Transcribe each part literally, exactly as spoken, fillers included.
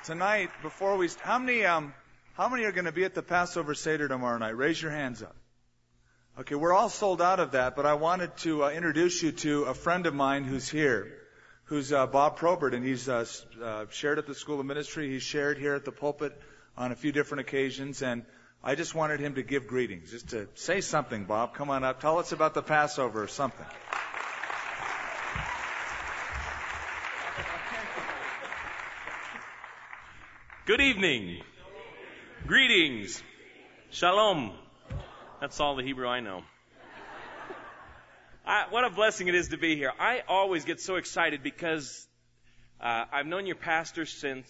tonight, before we, how many, um, how many are going to be at the Passover Seder tomorrow night? Raise your hands up. Okay, we're all sold out of that, but I wanted to uh, introduce you to a friend of mine who's here, who's uh, Bob Probert, and he's uh, uh, shared at the School of Ministry. He's shared here at the pulpit on a few different occasions, and I just wanted him to give greetings, just to say something. Bob, come on up. Tell us about the Passover or something. Good evening. Greetings. Shalom. That's all the Hebrew I know. I, what a blessing it is to be here. I always get so excited because uh, I've known your pastor since,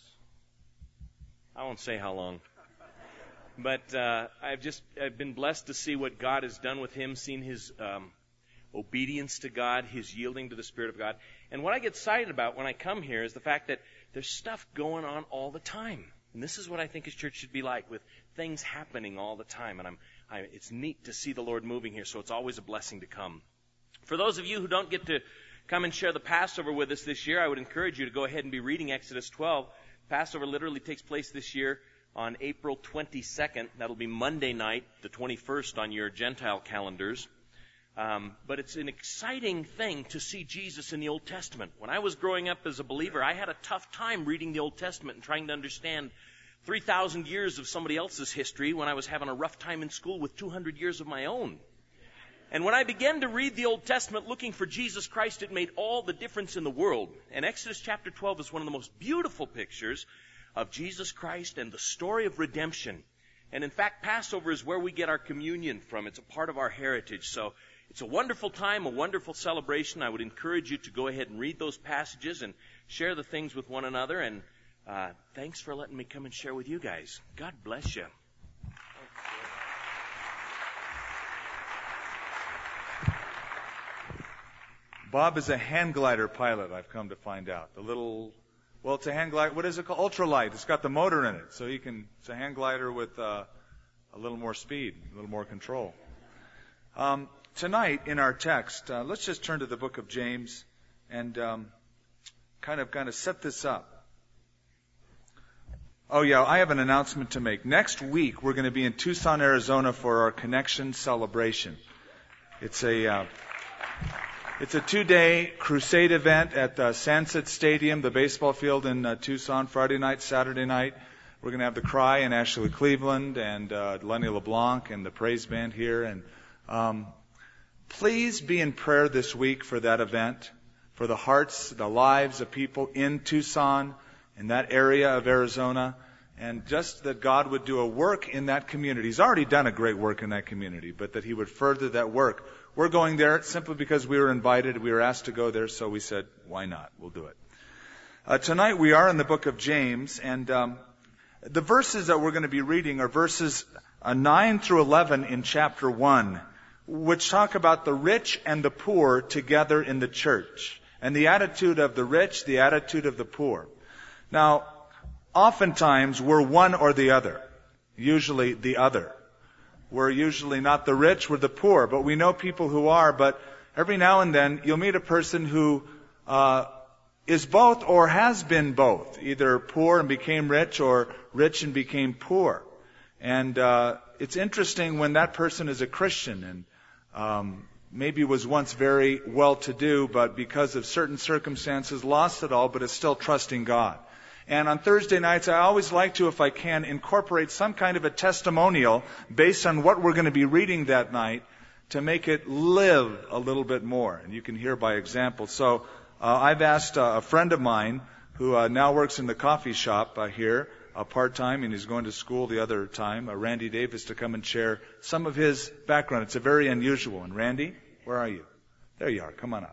I won't say how long, but uh, I've just I've been blessed to see what God has done with him, seen his um, obedience to God, his yielding to the Spirit of God. And what I get excited about when I come here is the fact that there's stuff going on all the time. And this is what I think his church should be like, with things happening all the time. And I'm, I, it's neat to see the Lord moving here, so it's always a blessing to come. For those of you who don't get to come and share the Passover with us this year, I would encourage you to go ahead and be reading Exodus twelve. Passover literally takes place this year on April twenty-second. That'll be Monday night, the twenty-first on your Gentile calendars. Um, but it's an exciting thing to see Jesus in the Old Testament. When I was growing up as a believer, I had a tough time reading the Old Testament and trying to understand three thousand years of somebody else's history when I was having a rough time in school with two hundred years of my own. And when I began to read the Old Testament looking for Jesus Christ, it made all the difference in the world. And Exodus chapter twelve is one of the most beautiful pictures of Jesus Christ and the story of redemption. And in fact, Passover is where we get our communion from. It's a part of our heritage. So it's a wonderful time, a wonderful celebration. I would encourage you to go ahead and read those passages and share the things with one another. And uh, thanks for letting me come and share with you guys. God bless you. Bob is a hang glider pilot, I've come to find out. The little, well, it's a hang glider. What is it called? Ultralight. It's got the motor in it. So you can, it's a hang glider with uh, a little more speed, a little more control. Um, Tonight, in our text, uh, let's just turn to the book of James and um, kind of kind of set this up. Oh, yeah, I have an announcement to make. Next week, we're going to be in Tucson, Arizona for our Connection celebration. It's a uh, it's a two-day crusade event at the Sunset Stadium, the baseball field in uh, Tucson, Friday night, Saturday night. We're going to have the Cry and Ashley Cleveland and uh, Lenny LeBlanc and the praise band here. And um, please be in prayer this week for that event, for the hearts, the lives of people in Tucson, in that area of Arizona, and just that God would do a work in that community. He's already done a great work in that community, but that He would further that work. We're going there simply because we were invited. We were asked to go there, so we said, why not? We'll do it. Uh, tonight we are in the book of James, and um, the verses that we're going to be reading are verses uh, nine through eleven in chapter one. Which talk about the rich and the poor together in the church, and the attitude of the rich, the attitude of the poor. Now, oftentimes we're one or the other, usually the other. We're usually not the rich, we're the poor, but we know people who are, but every now and then you'll meet a person who uh, is both or has been both, either poor and became rich or rich and became poor. And uh, it's interesting when that person is a Christian and Um, maybe was once very well-to-do, but because of certain circumstances lost it all, but is still trusting God. And on Thursday nights, I always like to, if I can, incorporate some kind of a testimonial based on what we're going to be reading that night to make it live a little bit more. And you can hear by example. So uh, I've asked uh, a friend of mine who uh, now works in the coffee shop uh, here, Uh, part-time, and he's going to school the other time, uh, Randy Davis, to come and share some of his background. It's a very unusual one. Randy, where are you? There you are. Come on up.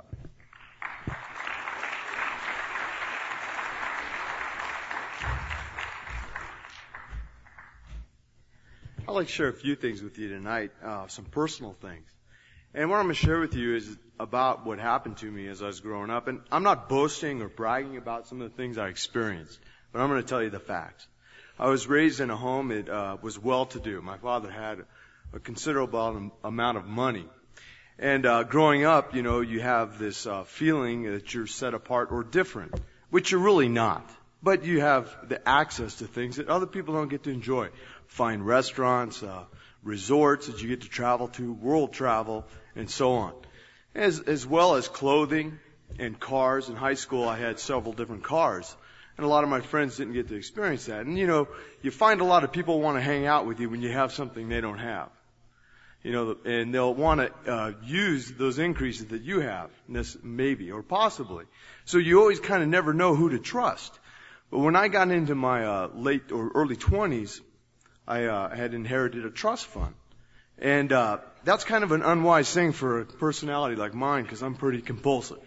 I'd like to share a few things with you tonight, uh, some personal things. And what I'm going to share with you is about what happened to me as I was growing up. And I'm not boasting or bragging about some of the things I experienced, but I'm going to tell you the facts. I was raised in a home that uh, was well-to-do. My father had a considerable amount of money. And uh, growing up, you know, you have this uh, feeling that you're set apart or different, which you're really not. but you have the access to things that other people don't get to enjoy. Fine restaurants, uh, resorts that you get to travel to, world travel, and so on. As, as well as clothing and cars. In high school, I had several different cars. And a lot of my friends didn't get to experience that. And, you know, you find a lot of people want to hang out with you when you have something they don't have. You know, and they'll want to uh, use those increases that you have, this maybe, or possibly. So you always kind of never know who to trust. But when I got into my uh, late or early twenties, I uh, had inherited a trust fund. And uh, that's kind of an unwise thing for a personality like mine, because I'm pretty compulsive.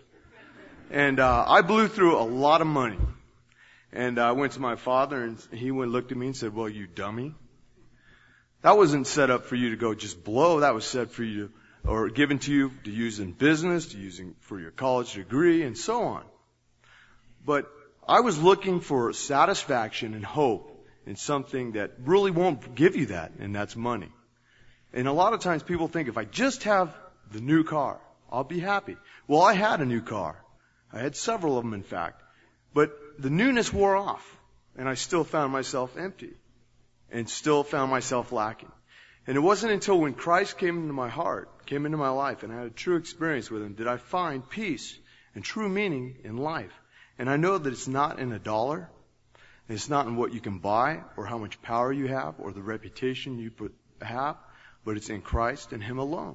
And uh, I blew through a lot of money. And I went to my father, and he went looked at me and said, "Well, you dummy. That wasn't set up for you to go just blow. That was set for you to, or given to you to use in business, to using for your college degree, and so on." But I was looking for satisfaction and hope in something that really won't give you that, and that's money. And a lot of times people think, if I just have the new car, I'll be happy. Well, I had a new car. I had several of them, in fact. But the newness wore off, and I still found myself empty and still found myself lacking. And it wasn't until when Christ came into my heart, came into my life, and I had a true experience with Him, did I find peace and true meaning in life. And I know that it's not in a dollar, and it's not in what you can buy or how much power you have or the reputation you put, have, but it's in Christ and Him alone.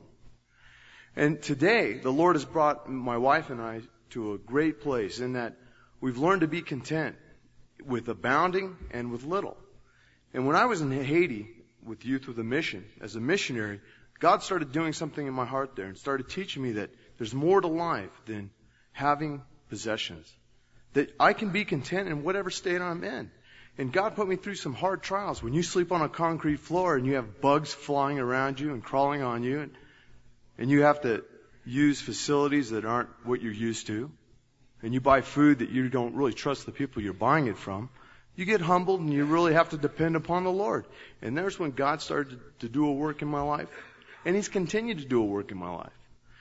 And today, the Lord has brought my wife and I to a great place in that we've learned to be content with abounding and with little. And when I was in Haiti with Youth with a Mission, as a missionary, God started doing something in my heart there and started teaching me that there's more to life than having possessions. That I can be content in whatever state I'm in. And God put me through some hard trials. When you sleep on a concrete floor and you have bugs flying around you and crawling on you, and, and you have to use facilities that aren't what you're used to, and you buy food that you don't really trust the people you're buying it from, you get humbled and you really have to depend upon the Lord. And there's when God started to do a work in my life. And He's continued to do a work in my life.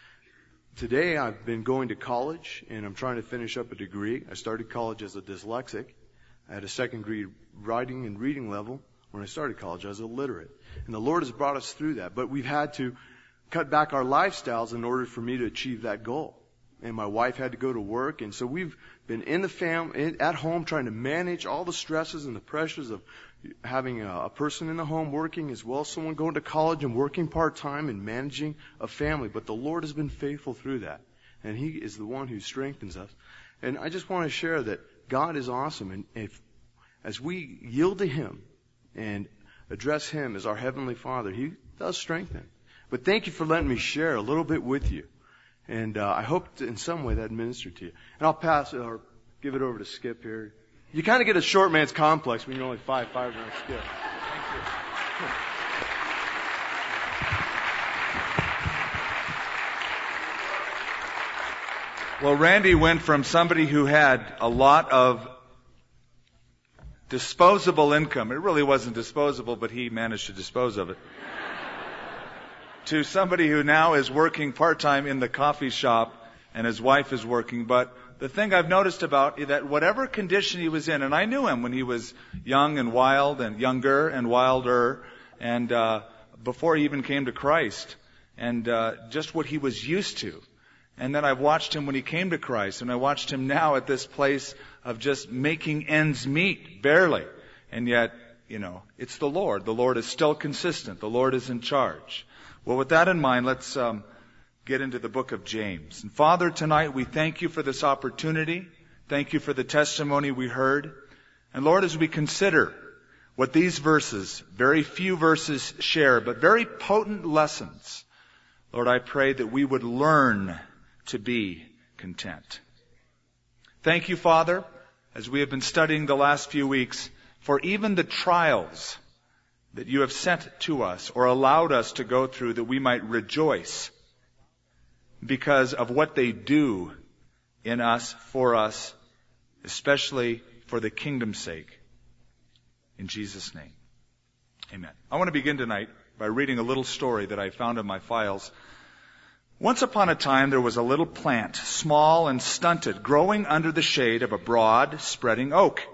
Today I've been going to college and I'm trying to finish up a degree. I started college as a dyslexic. I had a second grade writing and reading level. When I started college, I was illiterate. And the Lord has brought us through that. But we've had to cut back our lifestyles in order for me to achieve that goal. And my wife had to go to work, and so we've been in the family, at home, trying to manage all the stresses and the pressures of having a, a person in the home working, as well as someone going to college and working part-time and managing a family. But the Lord has been faithful through that, and He is the one who strengthens us. And I just want to share that God is awesome, and if, as we yield to Him and address Him as our Heavenly Father, He does strengthen. But thank you for letting me share a little bit with you. And uh, I hope to, in some way that ministered to you. And I'll pass it or give it over to Skip here. You kind of get a short man's complex when you're only five five and Skip. Thank you. Well, Randy went from somebody who had a lot of disposable income. It really wasn't disposable, but he managed to dispose of it. To somebody who now is working part-time in the coffee shop and his wife is working. But the thing I've noticed about is that whatever condition he was in, and I knew him when he was young and wild and younger and wilder and uh, before he even came to Christ, and uh, just what he was used to. And then I've watched him when he came to Christ, and I watched him now at this place of just making ends meet, barely. And yet, you know, it's the Lord. The Lord is still consistent. The Lord is in charge. Well, with that in mind, let's um, get into the book of James. And Father, tonight we thank You for this opportunity. Thank You for the testimony we heard. And Lord, as we consider what these verses, very few verses share, but very potent lessons, Lord, I pray that we would learn to be content. Thank You, Father, as we have been studying the last few weeks, for even the trials that You have sent to us or allowed us to go through, that we might rejoice because of what they do in us, for us, especially for the kingdom's sake. In Jesus' name, amen. I want to begin tonight by reading a little story that I found in my files. Once upon a time, there was a little plant, small and stunted, growing under the shade of a broad, spreading oak.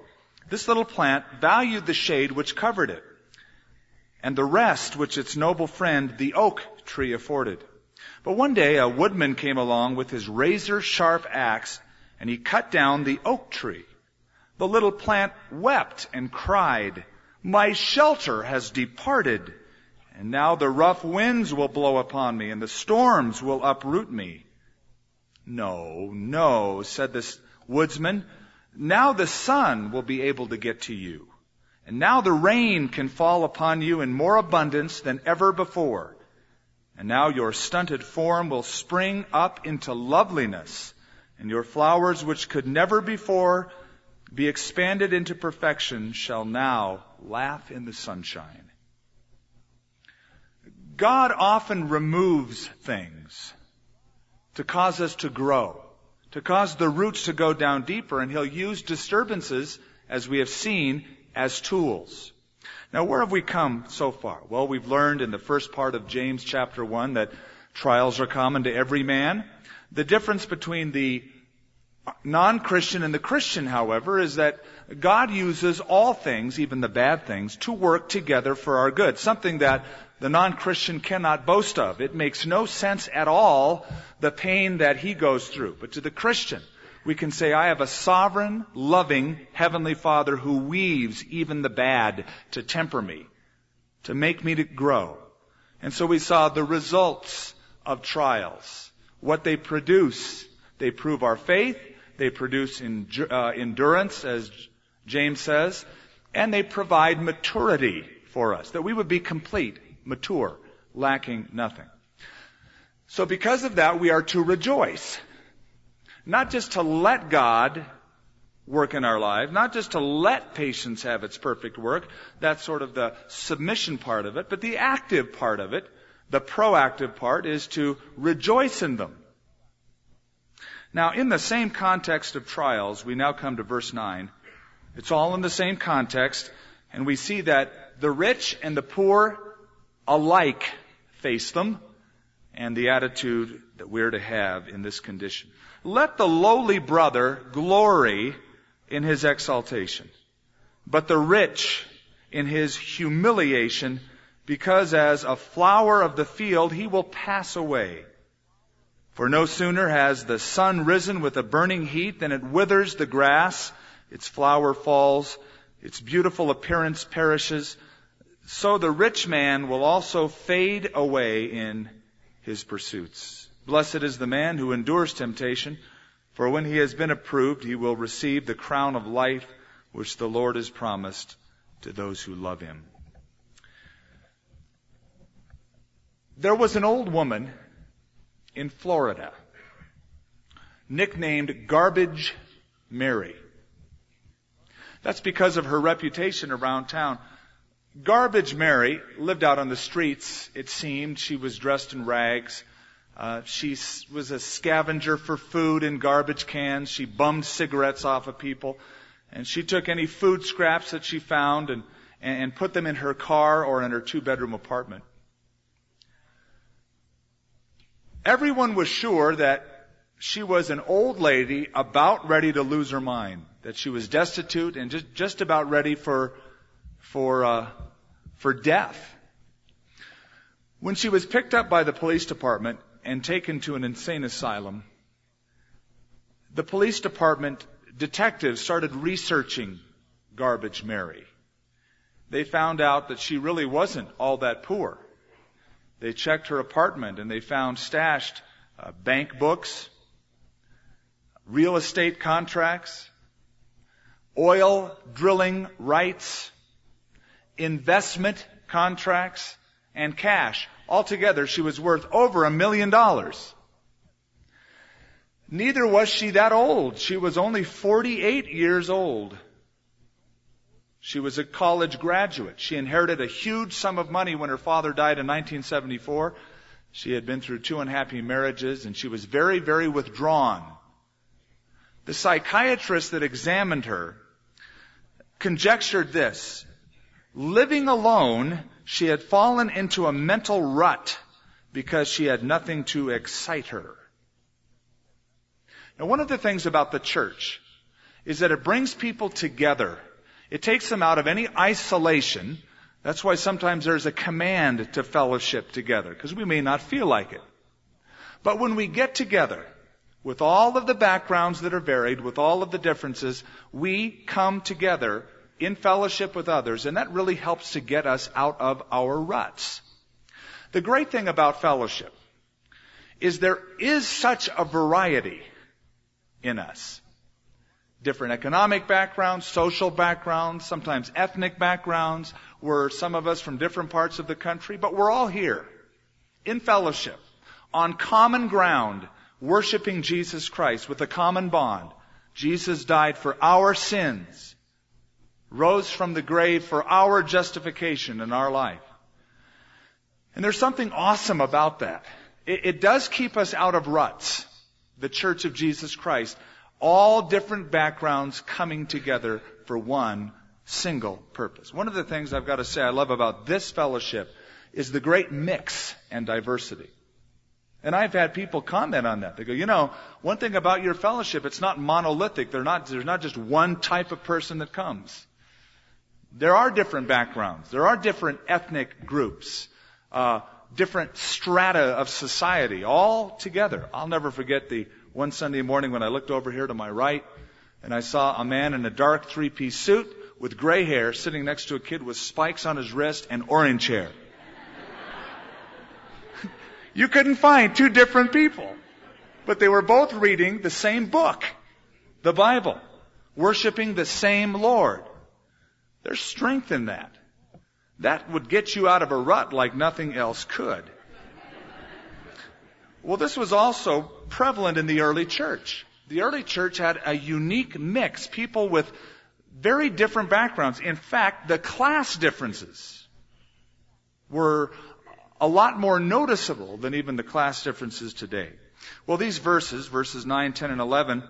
This little plant valued the shade which covered it, and the rest which its noble friend, the oak tree, afforded. But one day a woodman came along with his razor-sharp axe, and he cut down the oak tree. The little plant wept and cried, "My shelter has departed, and now the rough winds will blow upon me, and the storms will uproot me." "No, no," said this woodsman. "Now the sun will be able to get to you, and now the rain can fall upon you in more abundance than ever before. And now your stunted form will spring up into loveliness, and your flowers, which could never before be expanded into perfection, shall now laugh in the sunshine." God often removes things to cause us to grow, to cause the roots to go down deeper, and He'll use disturbances, as we have seen, as tools. Now, where have we come so far? Well, we've learned in the first part of James chapter one that trials are common to every man. The difference between the non-Christian and the Christian, however, is that God uses all things, even the bad things, to work together for our good, something that the non-Christian cannot boast of. It makes no sense at all, the pain that he goes through. But to the Christian, we can say, I have a sovereign, loving Heavenly Father who weaves even the bad to temper me, to make me to grow. And so we saw the results of trials, what they produce. They prove our faith, they produce uh, endurance, as James says, and they provide maturity for us, that we would be complete, mature, lacking nothing. So because of that, we are to rejoice. Not just to let God work in our lives, not just to let patience have its perfect work, that's sort of the submission part of it, but the active part of it, the proactive part, is to rejoice in them. Now, in the same context of trials, we now come to verse nine. It's all in the same context, and we see that the rich and the poor alike face them, and the attitude that we're to have in this condition. Let the lowly brother glory in his exaltation, but the rich in his humiliation, because as a flower of the field he will pass away. For no sooner has the sun risen with a burning heat than it withers the grass, its flower falls, its beautiful appearance perishes. So the rich man will also fade away in his pursuits. Blessed is the man who endures temptation, for when he has been approved, he will receive the crown of life which the Lord has promised to those who love him. There was an old woman in Florida, nicknamed Garbage Mary. That's because of her reputation around town. Garbage Mary lived out on the streets, it seemed. She was dressed in rags. Uh, she was a scavenger for food in garbage cans. She bummed cigarettes off of people. And she took any food scraps that she found and, and put them in her car or in her two-bedroom apartment. Everyone was sure that she was an old lady about ready to lose her mind, that she was destitute and just, just about ready for, for, uh, for death. When she was picked up by the police department and taken to an insane asylum, the police department detectives started researching Garbage Mary. They found out that she really wasn't all that poor. They checked her apartment and they found stashed uh, bank books, real estate contracts, oil drilling rights, investment contracts, and cash. Altogether, she was worth over a million dollars. Neither was she that old. She was only forty-eight years old. She was a college graduate. She inherited a huge sum of money when her father died in nineteen seventy-four. She had been through two unhappy marriages, and she was very, very withdrawn. The psychiatrist that examined her conjectured this. Living alone, she had fallen into a mental rut because she had nothing to excite her. Now, one of the things about the church is that it brings people together It takes them out of any isolation. That's why sometimes there's a command to fellowship together, because we may not feel like it. But when we get together, with all of the backgrounds that are varied, with all of the differences, we come together in fellowship with others, and that really helps to get us out of our ruts. The great thing about fellowship is there is such a variety in us. Different economic backgrounds, social backgrounds, sometimes ethnic backgrounds. We're some of us from different parts of the country, but we're all here in fellowship, on common ground, worshiping Jesus Christ with a common bond. Jesus died for our sins, rose from the grave for our justification in our life. And there's something awesome about that. It, it does keep us out of ruts, the Church of Jesus Christ. All different backgrounds coming together for one single purpose. One of the things I've got to say I love about this fellowship is the great mix and diversity. And I've had people comment on that. They go, you know, one thing about your fellowship, it's not monolithic. They're not, there's not just one type of person that comes. There are different backgrounds. There are different ethnic groups, uh, different strata of society, all together. I'll never forget the one Sunday morning when I looked over here to my right and I saw a man in a dark three-piece suit with gray hair sitting next to a kid with spikes on his wrist and orange hair. You couldn't find two different people, but they were both reading the same book, the Bible, worshiping the same Lord. There's strength in that. That would get you out of a rut like nothing else could. Well, this was also prevalent in the early church. The early church had a unique mix, people with very different backgrounds. In fact, the class differences were a lot more noticeable than even the class differences today. Well, these verses, verses nine, ten, and eleven,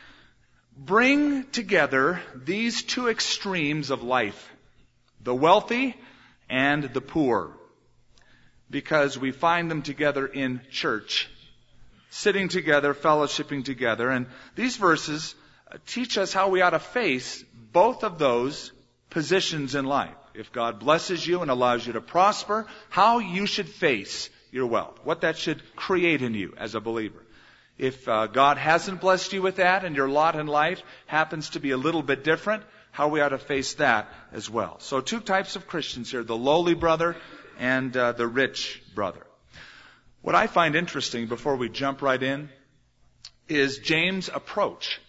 bring together these two extremes of life, the wealthy and the poor, because we find them together in church, sitting together, fellowshipping together. And these verses teach us how we ought to face both of those positions in life. If God blesses you and allows you to prosper, how you should face your wealth, what that should create in you as a believer. If uh, God hasn't blessed you with that and your lot in life happens to be a little bit different, how we ought to face that as well. So two types of Christians here, the lowly brother and uh, the rich brother. What I find interesting before we jump right in is James' approach.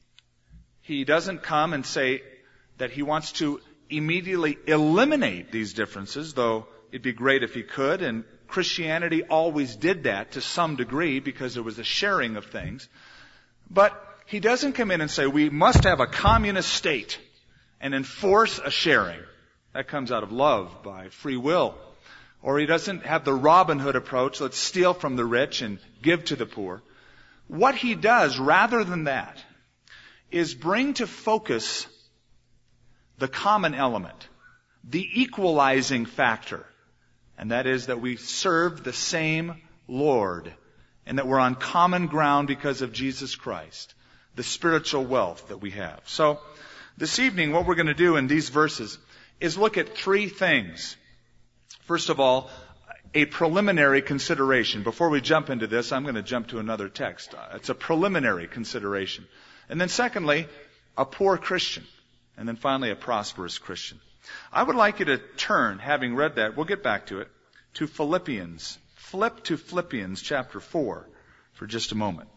He doesn't come and say that he wants to immediately eliminate these differences, though it'd be great if he could, and Christianity always did that to some degree because there was a sharing of things. But he doesn't come in and say we must have a communist state and enforce a sharing. That comes out of love, by free will. Or he doesn't have the Robin Hood approach, let's steal from the rich and give to the poor. What he does, rather than that, is bring to focus the common element, the equalizing factor, and that is that we serve the same Lord and that we're on common ground because of Jesus Christ, the spiritual wealth that we have. So this evening, what we're going to do in these verses is look at three things. First of all, a preliminary consideration. Before we jump into this, I'm going to jump to another text. It's a preliminary consideration. And then secondly, a poor Christian. And then finally, a prosperous Christian. I would like you to turn, having read that, we'll get back to it, to Philippians. Flip to Philippians chapter four for just a moment.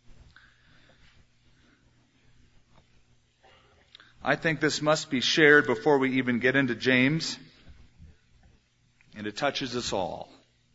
I think this must be shared before we even get into James. And it touches us all.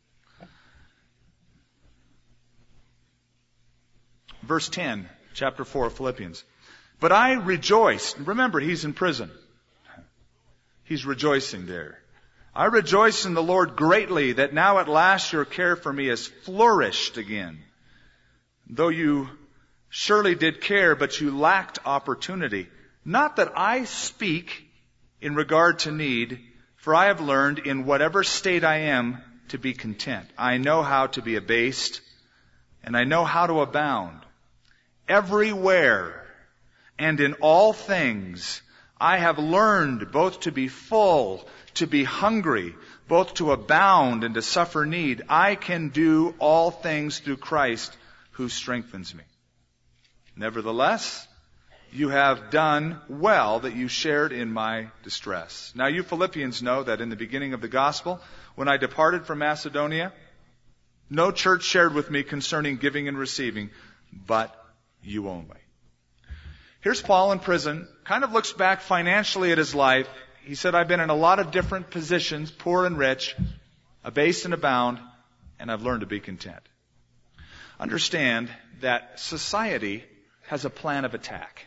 Verse ten, chapter four of Philippians. But I rejoiced. Remember, he's in prison. He's rejoicing there. I rejoice in the Lord greatly that now at last your care for me has flourished again. Though you surely did care, but you lacked opportunity. Not that I speak in regard to need, for I have learned in whatever state I am to be content. I know how to be abased, and I know how to abound. Everywhere and in all things I have learned both to be full, to be hungry, both to abound and to suffer need. I can do all things through Christ who strengthens me. Nevertheless, you have done well that you shared in my distress. Now you Philippians know that in the beginning of the gospel, when I departed from Macedonia, no church shared with me concerning giving and receiving, but you only. Here's Paul in prison, kind of looks back financially at his life. He said, I've been in a lot of different positions, poor and rich, abased and abound, and I've learned to be content. Understand that society has a plan of attack.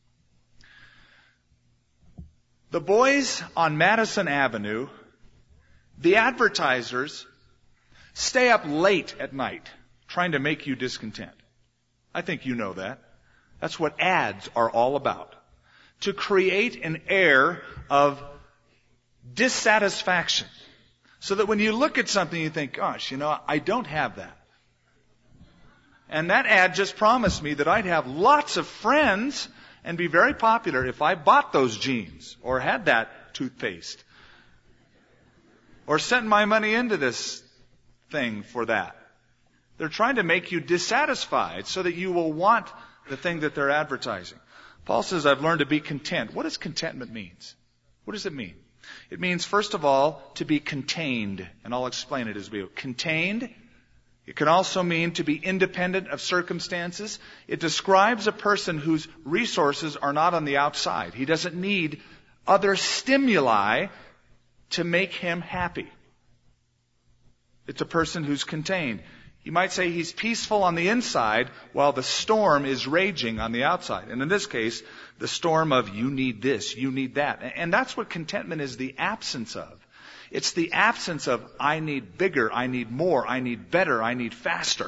The boys on Madison Avenue, the advertisers, stay up late at night trying to make you discontent. I think you know that. That's what ads are all about. To create an air of dissatisfaction. So that when you look at something you think, gosh, you know, I don't have that. And that ad just promised me that I'd have lots of friends and be very popular if I bought those jeans or had that toothpaste or sent my money into this thing for that. They're trying to make you dissatisfied so that you will want the thing that they're advertising. Paul says, I've learned to be content. What does contentment mean? What does it mean? It means, first of all, to be contained. And I'll explain it as we go. Contained. It can also mean to be independent of circumstances. It describes a person whose resources are not on the outside. He doesn't need other stimuli to make him happy. It's a person who's contained. You might say he's peaceful on the inside while the storm is raging on the outside. And in this case, the storm of you need this, you need that. And that's what contentment is the absence of. It's the absence of I need bigger, I need more, I need better, I need faster.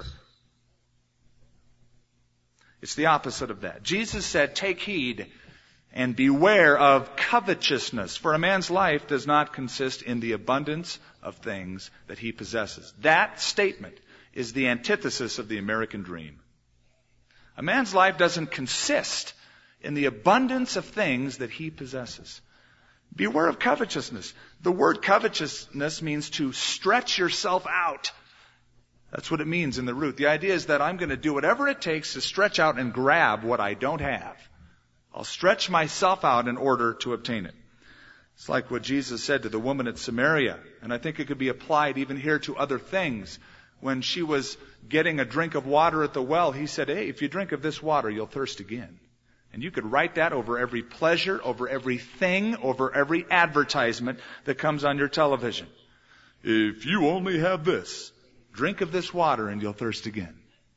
It's the opposite of that. Jesus said, take heed and beware of covetousness, for a man's life does not consist in the abundance of things that he possesses. That statement is the antithesis of the American dream. A man's life doesn't consist in the abundance of things that he possesses. Beware of covetousness. The word covetousness means to stretch yourself out. That's what it means in the root. The idea is that I'm going to do whatever it takes to stretch out and grab what I don't have. I'll stretch myself out in order to obtain it. It's like what Jesus said to the woman at Samaria. And I think it could be applied even here to other things. When she was getting a drink of water at the well, he said, hey, if you drink of this water, you'll thirst again. And you could write that over every pleasure, over every thing, over every advertisement that comes on your television. If you only have this, drink of this water and you'll thirst again.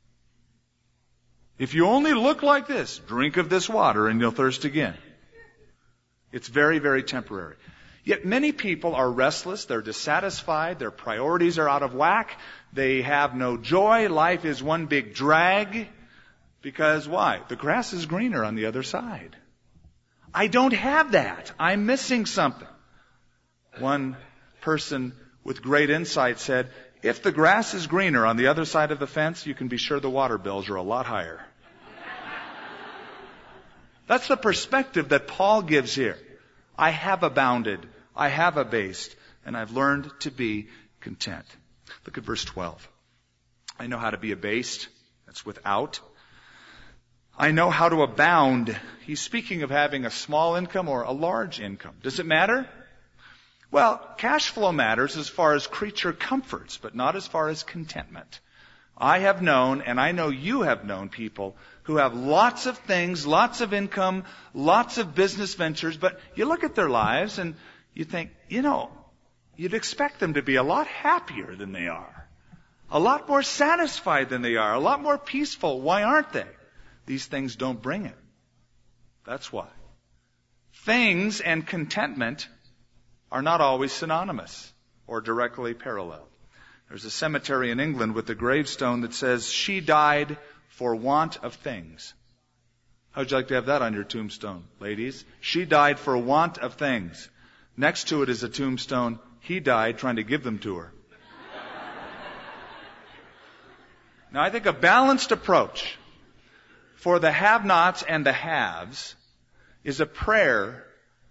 If you only look like this, drink of this water and you'll thirst again. It's very, very temporary. Yet many people are restless, they're dissatisfied, their priorities are out of whack, they have no joy, life is one big drag. Because why? The grass is greener on the other side. I don't have that. I'm missing something. One person with great insight said, if the grass is greener on the other side of the fence, you can be sure the water bills are a lot higher. That's the perspective that Paul gives here. I have abounded, I have abased, and I've learned to be content. Look at verse twelve. I know how to be abased. That's without. I know how to abound. He's speaking of having a small income or a large income. Does it matter? Well, cash flow matters as far as creature comforts, but not as far as contentment. I have known, and I know you have known people who have lots of things, lots of income, lots of business ventures, but you look at their lives and you think, you know, you'd expect them to be a lot happier than they are, a lot more satisfied than they are, a lot more peaceful. Why aren't they? These things don't bring it. That's why. Things and contentment are not always synonymous or directly parallel. There's a cemetery in England with a gravestone that says, she died for want of things. How'd you like to have that on your tombstone, ladies? She died for want of things. Next to it is a tombstone, he died trying to give them to her. Now I think a balanced approach for the have-nots and the haves is a prayer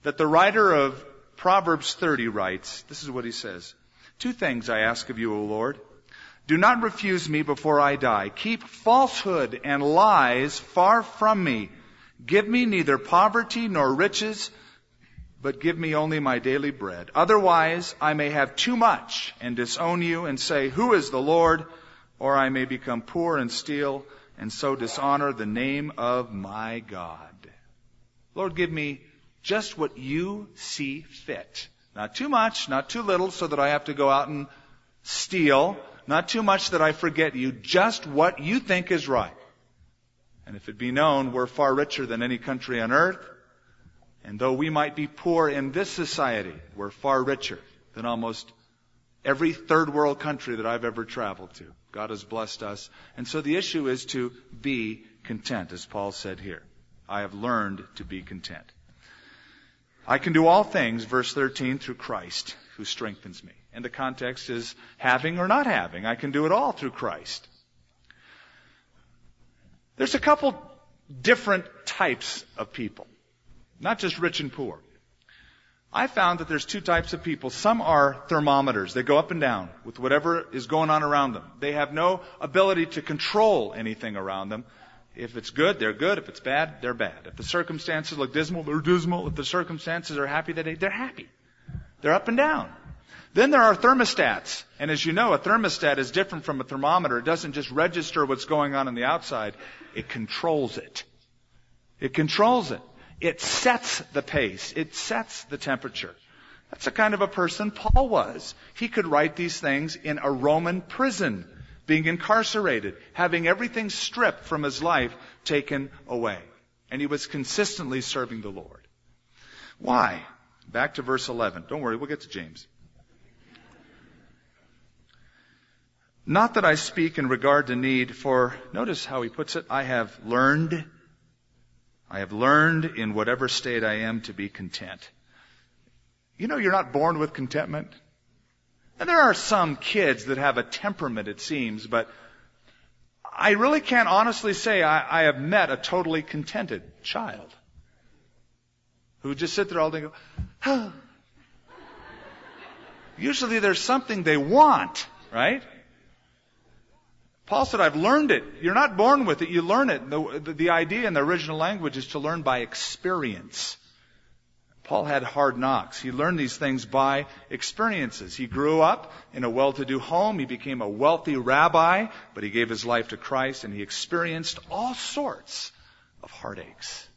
that the writer of Proverbs thirty writes, this is what he says, "Two things I ask of you, O Lord. Do not refuse me before I die. Keep falsehood and lies far from me. Give me neither poverty nor riches, but give me only my daily bread. Otherwise, I may have too much and disown you and say, 'Who is the Lord?' Or I may become poor and steal and so dishonor the name of my God. Lord, give me just what you see fit. Not too much, not too little so that I have to go out and steal. Not too much that I forget you. Just what you think is right. And if it be known, we're far richer than any country on earth. And though we might be poor in this society, we're far richer than almost every third world country that I've ever traveled to. God has blessed us. And so the issue is to be content, as Paul said here. I have learned to be content. I can do all things, verse thirteen, through Christ who strengthens me. And the context is having or not having. I can do it all through Christ. There's a couple different types of people. Not just rich and poor. I found that there's two types of people. Some are thermometers. They go up and down with whatever is going on around them. They have no ability to control anything around them. If it's good, they're good. If it's bad, they're bad. If the circumstances look dismal, they're dismal. If the circumstances are happy that day, they're happy. They're up and down. Then there are thermostats. And as you know, a thermostat is different from a thermometer. It doesn't just register what's going on on the outside. It controls it. It controls it. It sets the pace. It sets the temperature. That's the kind of a person Paul was. He could write these things in a Roman prison, being incarcerated, having everything stripped from his life taken away. And he was consistently serving the Lord. Why? Back to verse eleven. Don't worry, we'll get to James. Not that I speak in regard to need, for notice how he puts it, I have learned I have learned in whatever state I am to be content. You know, you're not born with contentment. And there are some kids that have a temperament, it seems, but I really can't honestly say I, I have met a totally contented child who would just sit there all day and go, oh. Usually there's something they want, right? Paul said, I've learned it. You're not born with it, you learn it. The, the, the idea in the original language is to learn by experience. Paul had hard knocks. He learned these things by experiences. He grew up in a well-to-do home. He became a wealthy rabbi, but he gave his life to Christ, and he experienced all sorts of heartaches.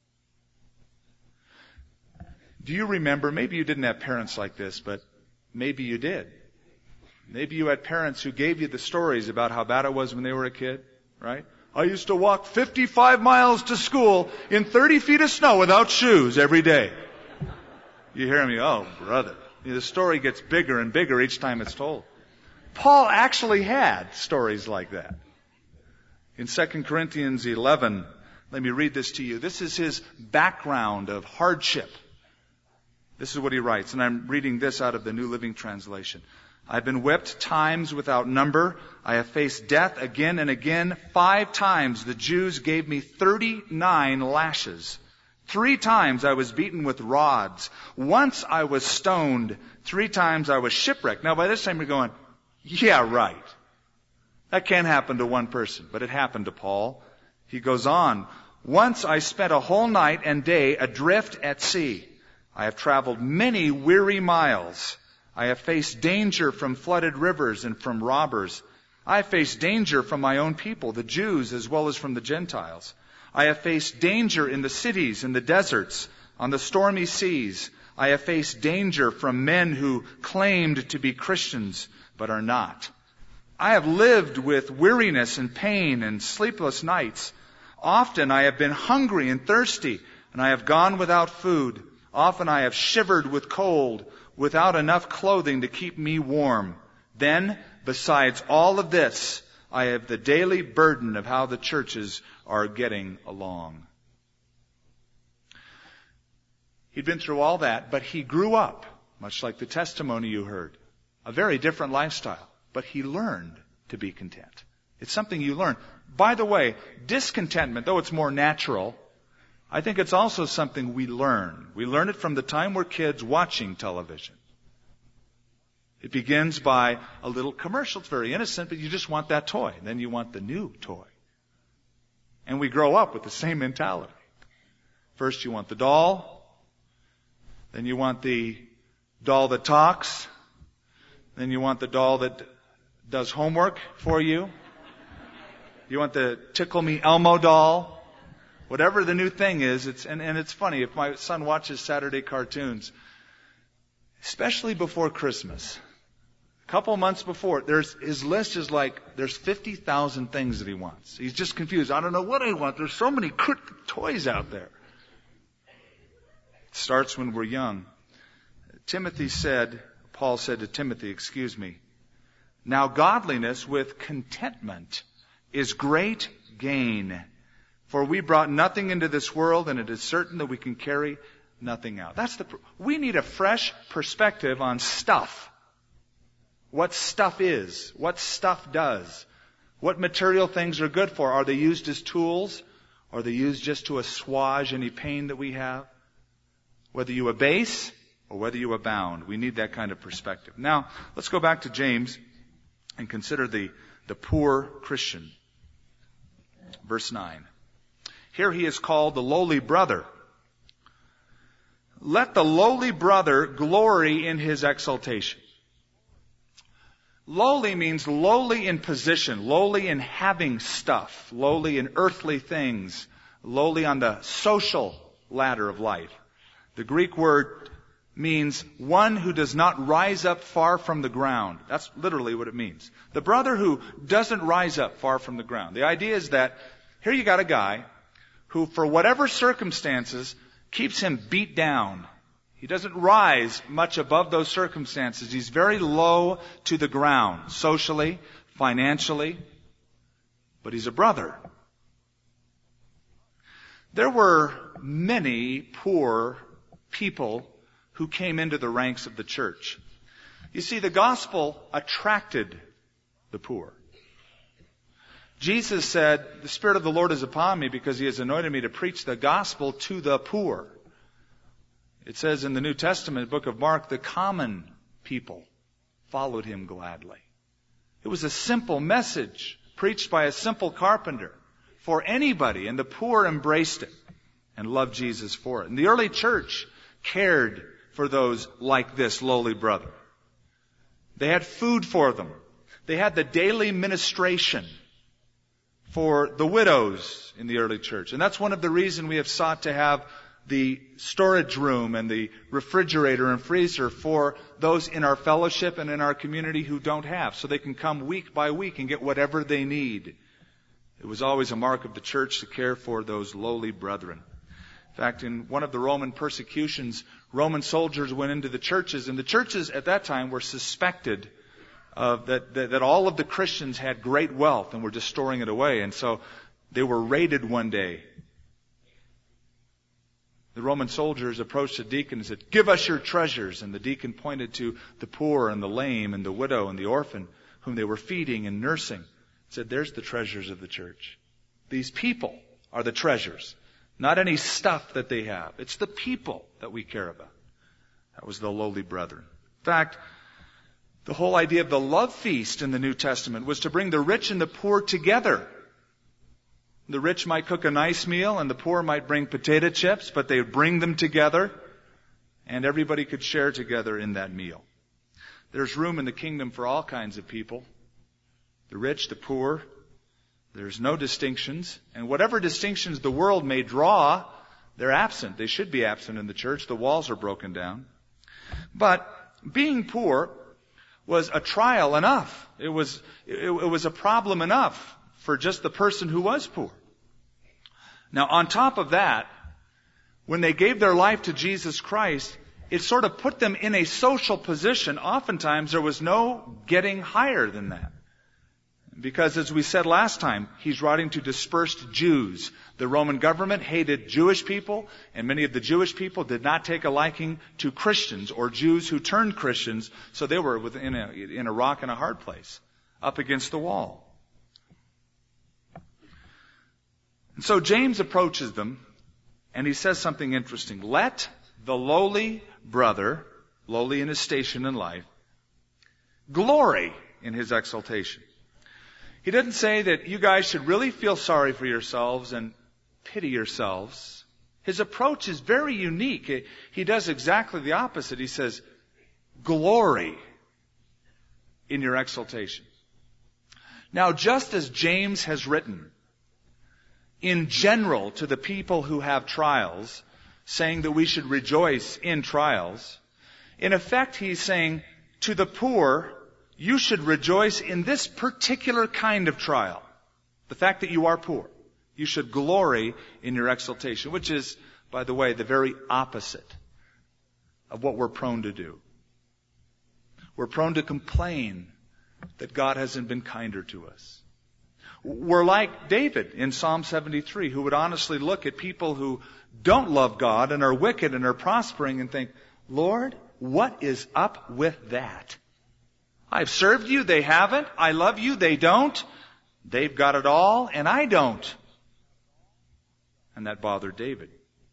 Do you remember, maybe you didn't have parents like this, but maybe you did. Maybe you had parents who gave you the stories about how bad it was when they were a kid, right? I used to walk fifty-five miles to school in thirty feet of snow without shoes every day. You hear me? Oh, brother. The story gets bigger and bigger each time it's told. Paul actually had stories like that. In Second Corinthians eleven, let me read this to you. This is his background of hardship. This is what he writes, and I'm reading this out of the New Living Translation. I've been whipped times without number. I have faced death again and again. Five times the Jews gave me thirty-nine lashes. Three times I was beaten with rods. Once I was stoned. Three times I was shipwrecked. Now by this time you're going, yeah, right. That can't happen to one person, but it happened to Paul. He goes on. Once I spent a whole night and day adrift at sea. I have traveled many weary miles. I have faced danger from flooded rivers and from robbers. I have faced danger from my own people, the Jews, as well as from the Gentiles. I have faced danger in the cities, in the deserts, on the stormy seas. I have faced danger from men who claimed to be Christians, but are not. I have lived with weariness and pain and sleepless nights. Often I have been hungry and thirsty, and I have gone without food. Often I have shivered with cold, without enough clothing to keep me warm. Then, besides all of this, I have the daily burden of how the churches are getting along. He'd been through all that, but he grew up, much like the testimony you heard, a very different lifestyle. But he learned to be content. It's something you learn. By the way, discontentment, though it's more natural, I think it's also something we learn. We learn it from the time we're kids watching television. It begins by a little commercial. It's very innocent, but you just want that toy. Then you want the new toy. And we grow up with the same mentality. First you want the doll. Then you want the doll that talks. Then you want the doll that does homework for you. You want the Tickle Me Elmo doll. Whatever the new thing is, it's and, and it's funny, if my son watches Saturday cartoons, especially before Christmas, a couple months before, there's his list is like, there's fifty thousand things that he wants. He's just confused. I don't know what I want. There's so many good toys out there. It starts when we're young. Timothy said, Paul said to Timothy, excuse me, now godliness with contentment is great gain. For we brought nothing into this world, and it is certain that we can carry nothing out. That's the. We need a fresh perspective on stuff. What stuff is, what stuff does, what material things are good for. Are they used as tools? Or are they used just to assuage any pain that we have? Whether you abase or whether you abound, we need that kind of perspective. Now, let's go back to James and consider the, the poor Christian. Verse nine. Here he is called the lowly brother. Let the lowly brother glory in his exaltation. Lowly means lowly in position, lowly in having stuff, lowly in earthly things, lowly on the social ladder of life. The Greek word means one who does not rise up far from the ground. That's literally what it means. The brother who doesn't rise up far from the ground. The idea is that here you got a guy who, for whatever circumstances, keeps him beat down. He doesn't rise much above those circumstances. He's very low to the ground, socially, financially, but he's a brother. There were many poor people who came into the ranks of the church. You see, the gospel attracted the poor. Jesus said, the Spirit of the Lord is upon me because He has anointed me to preach the gospel to the poor. It says in the New Testament, book of Mark, the common people followed Him gladly. It was a simple message preached by a simple carpenter for anybody, and the poor embraced it and loved Jesus for it. And the early church cared for those like this lowly brother. They had food for them. They had the daily ministration for the widows in the early church. And that's one of the reasons we have sought to have the storage room and the refrigerator and freezer for those in our fellowship and in our community who don't have, so they can come week by week and get whatever they need. It was always a mark of the church to care for those lowly brethren. In fact, in one of the Roman persecutions, Roman soldiers went into the churches, and the churches at that time were suspected of that, that, that all of the Christians had great wealth and were just storing it away. And so they were raided one day. The Roman soldiers approached the deacon and said, "Give us your treasures." And the deacon pointed to the poor and the lame and the widow and the orphan whom they were feeding and nursing. He said, "There's the treasures of the church. These people are the treasures. Not any stuff that they have. It's the people that we care about." That was the lowly brethren. In fact, the whole idea of the love feast in the New Testament was to bring the rich and the poor together. The rich might cook a nice meal and the poor might bring potato chips, but they would bring them together and everybody could share together in that meal. There's room in the kingdom for all kinds of people. The rich, the poor. There's no distinctions. And whatever distinctions the world may draw, they're absent. They should be absent in the church. The walls are broken down. But being poor was a trial enough. It was, it, it was a problem enough for just the person who was poor. Now, on top of that, when they gave their life to Jesus Christ, it sort of put them in a social position. Oftentimes, there was no getting higher than that. Because as we said last time, he's writing to dispersed Jews. The Roman government hated Jewish people, and many of the Jewish people did not take a liking to Christians or Jews who turned Christians, so they were within a, in a rock and a hard place, up against the wall. And so James approaches them And he says something interesting. Let the lowly brother, lowly in his station in life, glory in his exaltation. He doesn't say that you guys should really feel sorry for yourselves and pity yourselves. His approach is very unique. He does exactly the opposite. He says, glory in your exaltation. Now, just as James has written, in general, to the people who have trials, saying that we should rejoice in trials, in effect, he's saying, to the poor, you should rejoice in this particular kind of trial. The fact that you are poor. You should glory in your exaltation, which is, by the way, the very opposite of what we're prone to do. We're prone to complain that God hasn't been kinder to us. We're like David in Psalm seventy-three, who would honestly look at people who don't love God and are wicked and are prospering and think, Lord, what is up with that? I've served you, they haven't. I love you, they don't. They've got it all, and I don't. And that bothered David.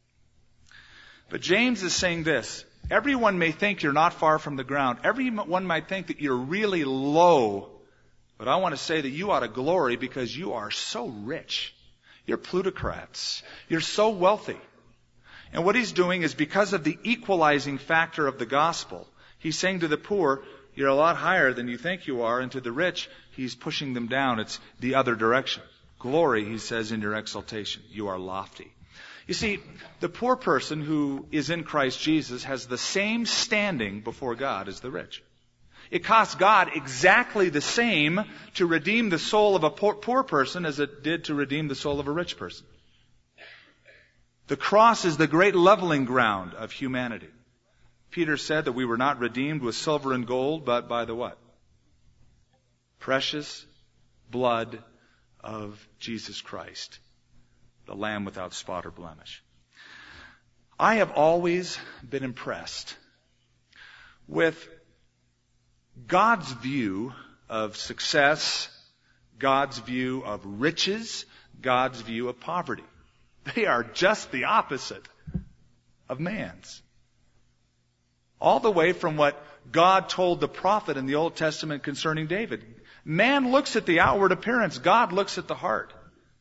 But James is saying this. Everyone may think you're not far from the ground. Everyone might think that you're really low. But I want to say that you ought to glory because you are so rich. You're plutocrats. You're so wealthy. And what he's doing is because of the equalizing factor of the gospel, he's saying to the poor, you're a lot higher than you think you are. And to the rich, he's pushing them down. It's the other direction. Glory, he says, in your exaltation. You are lofty. You see, the poor person who is in Christ Jesus has the same standing before God as the rich. It costs God exactly the same to redeem the soul of a poor, poor person as it did to redeem the soul of a rich person. The cross is the great leveling ground of humanity. Peter said that we were not redeemed with silver and gold, but by the what? Precious blood of Jesus Christ, the Lamb without spot or blemish. I have always been impressed with God's view of success, God's view of riches, God's view of poverty. They are just the opposite of man's. All the way from what God told the prophet in the Old Testament concerning David. Man looks at the outward appearance. God looks at the heart.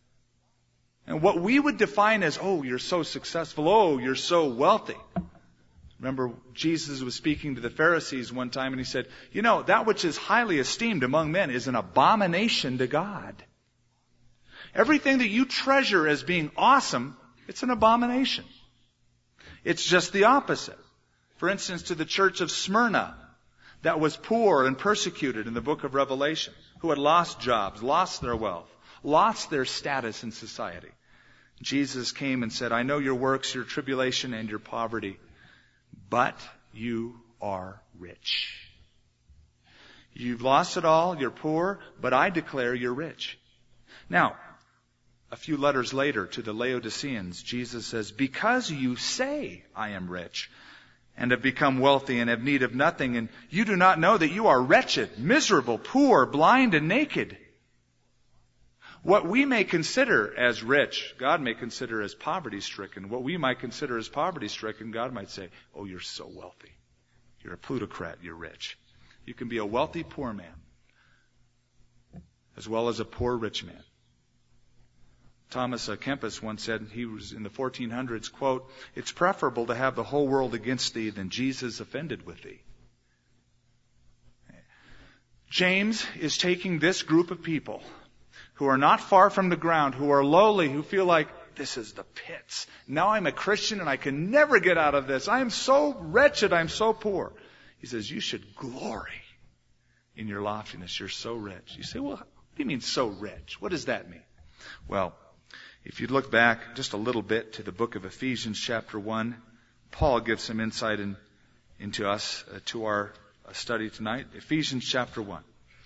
And what we would define as, oh, you're so successful. Oh, you're so wealthy. Remember, Jesus was speaking to the Pharisees one time and he said, you know, that which is highly esteemed among men is an abomination to God. Everything that you treasure as being awesome, it's an abomination. It's just the opposite. For instance, to the church of Smyrna, that was poor and persecuted in the book of Revelation, who had lost jobs, lost their wealth, lost their status in society. Jesus came and said, I know your works, your tribulation, and your poverty, but you are rich. You've lost it all, you're poor, but I declare you're rich. Now, a few letters later to the Laodiceans, Jesus says, because you say I am rich, and have become wealthy and have need of nothing, and you do not know that you are wretched, miserable, poor, blind, and naked. What we may consider as rich, God may consider as poverty-stricken. What we might consider as poverty-stricken, God might say, oh, you're so wealthy. You're a plutocrat, you're rich. You can be a wealthy poor man, as well as a poor rich man. Thomas à Kempis once said, he was in the fourteen hundreds, quote, it's preferable to have the whole world against thee than Jesus offended with thee. James is taking this group of people who are not far from the ground, who are lowly, who feel like, this is the pits. Now I'm a Christian and I can never get out of this. I am so wretched, I'm so poor. He says, you should glory in your loftiness. You're so rich. You say, well, what do you mean so rich? What does that mean? Well, if you look back just a little bit to the book of Ephesians chapter one, Paul gives some insight in, into us, uh, to our uh, study tonight. Ephesians chapter one.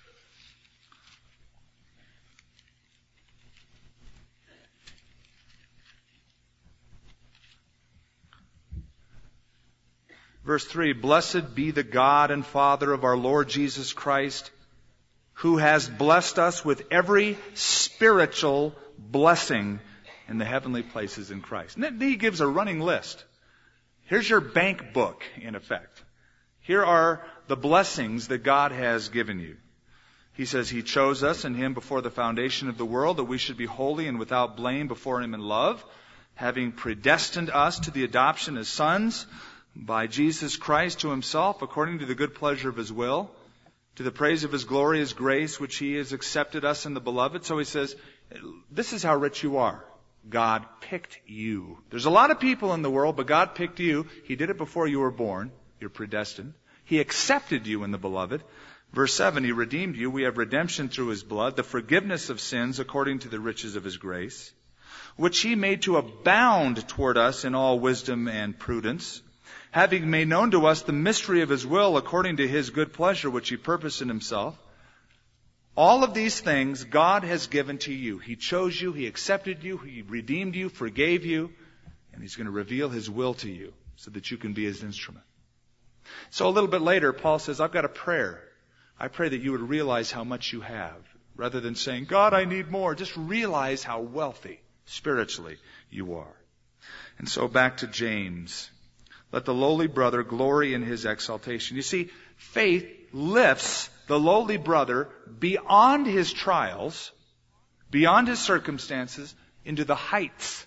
Verse three, blessed be the God and Father of our Lord Jesus Christ, who has blessed us with every spiritual blessing in the heavenly places in Christ. And then he gives a running list. Here's your bank book, in effect. Here are the blessings that God has given you. He says he chose us in him before the foundation of the world, that we should be holy and without blame before him in love, having predestined us to the adoption as sons by Jesus Christ to himself, according to the good pleasure of his will, to the praise of his glorious grace, which he has accepted us in the beloved. So he says, this is how rich you are. God picked you. There's a lot of people in the world, but God picked you. He did it before you were born. You're predestined. He accepted you in the beloved. Verse seven, he redeemed you. We have redemption through his blood, the forgiveness of sins according to the riches of his grace, which he made to abound toward us in all wisdom and prudence, having made known to us the mystery of his will according to his good pleasure, which he purposed in himself. All of these things God has given to you. He chose you, he accepted you, he redeemed you, forgave you, and he's going to reveal his will to you so that you can be his instrument. So a little bit later, Paul says, I've got a prayer. I pray that you would realize how much you have. Rather than saying, God, I need more, just realize how wealthy spiritually you are. And so back to James. Let the lowly brother glory in his exaltation. You see, faith lifts the lowly brother beyond his trials, beyond his circumstances, into the heights,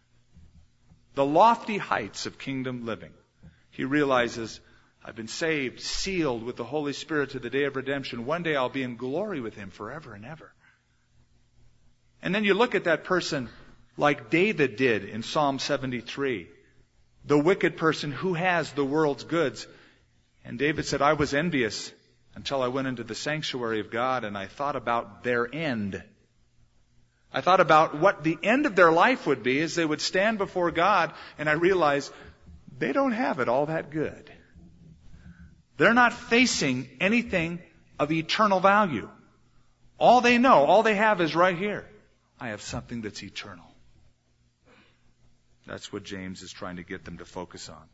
the lofty heights of kingdom living. He realizes, I've been saved, sealed with the Holy Spirit to the day of redemption. One day I'll be in glory with him forever and ever. And then you look at that person like David did in Psalm seventy-three. The wicked person who has the world's goods. And David said, I was envious until I went into the sanctuary of God and I thought about their end. I thought about what the end of their life would be as they would stand before God, and I realized they don't have it all that good. They're not facing anything of eternal value. All they know, all they have is right here. I have something that's eternal. That's what James is trying to get them to focus on.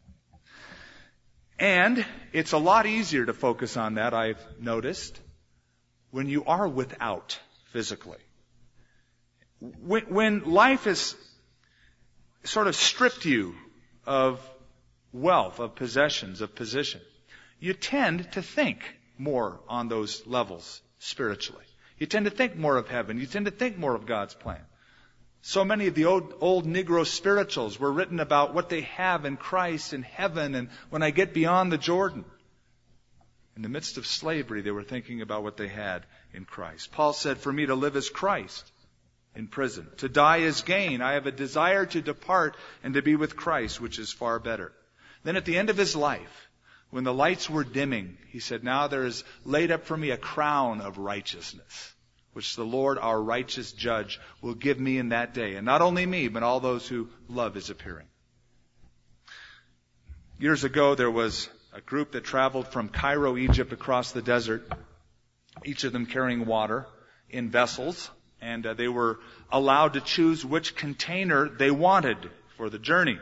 And it's a lot easier to focus on that, I've noticed, when you are without physically. When, when life has sort of stripped you of wealth, of possessions, of position, you tend to think more on those levels spiritually. You tend to think more of heaven. You tend to think more of God's plan. So many of the old, old Negro spirituals were written about what they have in Christ in heaven, and when I get beyond the Jordan. In the midst of slavery, they were thinking about what they had in Christ. Paul said, for me to live is Christ in prison. To die is gain. I have a desire to depart and to be with Christ, which is far better. Then at the end of his life, when the lights were dimming, he said, now there is laid up for me a crown of righteousness, which the Lord, our righteous judge, will give me in that day. And not only me, but all those who love his appearing. Years ago, there was a group that traveled from Cairo, Egypt, across the desert, each of them carrying water in vessels. And uh, they were allowed to choose which container they wanted for the journey.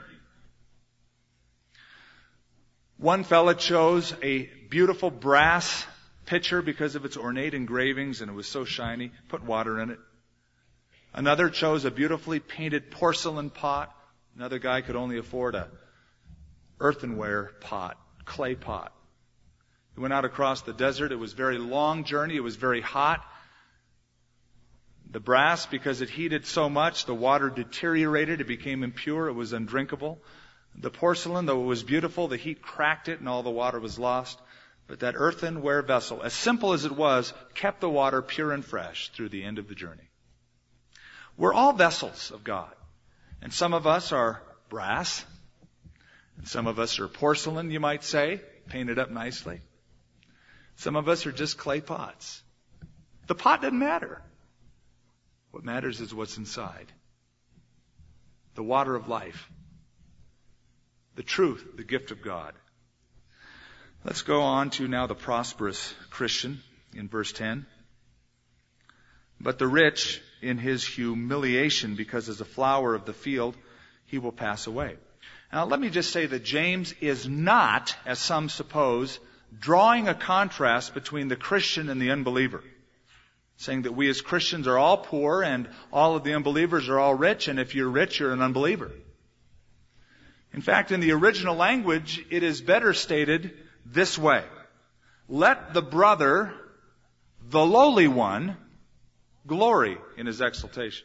One fella chose a beautiful brass pitcher because of its ornate engravings, and it was so shiny, put water in it. Another chose a beautifully painted porcelain pot. Another guy could only afford a earthenware pot, clay pot. He went out across the desert. It was a very long journey. It was very hot. The brass, because it heated so much, the water deteriorated. It became impure. It was undrinkable. The porcelain, though it was beautiful, the heat cracked it and all the water was lost. But that earthenware vessel, as simple as it was, kept the water pure and fresh through the end of the journey. We're all vessels of God. And some of us are brass. And some of us are porcelain, you might say, painted up nicely. Some of us are just clay pots. The pot doesn't matter. What matters is what's inside. The water of life. The truth, the gift of God. Let's go on to now the prosperous Christian in verse ten. But the rich, in his humiliation, because as a flower of the field, he will pass away. Now let me just say that James is not, as some suppose, drawing a contrast between the Christian and the unbeliever. saying that we as Christians are all poor and all of the unbelievers are all rich, and if you're rich, you're an unbeliever. In fact, in the original language, it is better stated this way. Let the brother, the lowly one, glory in his exaltation.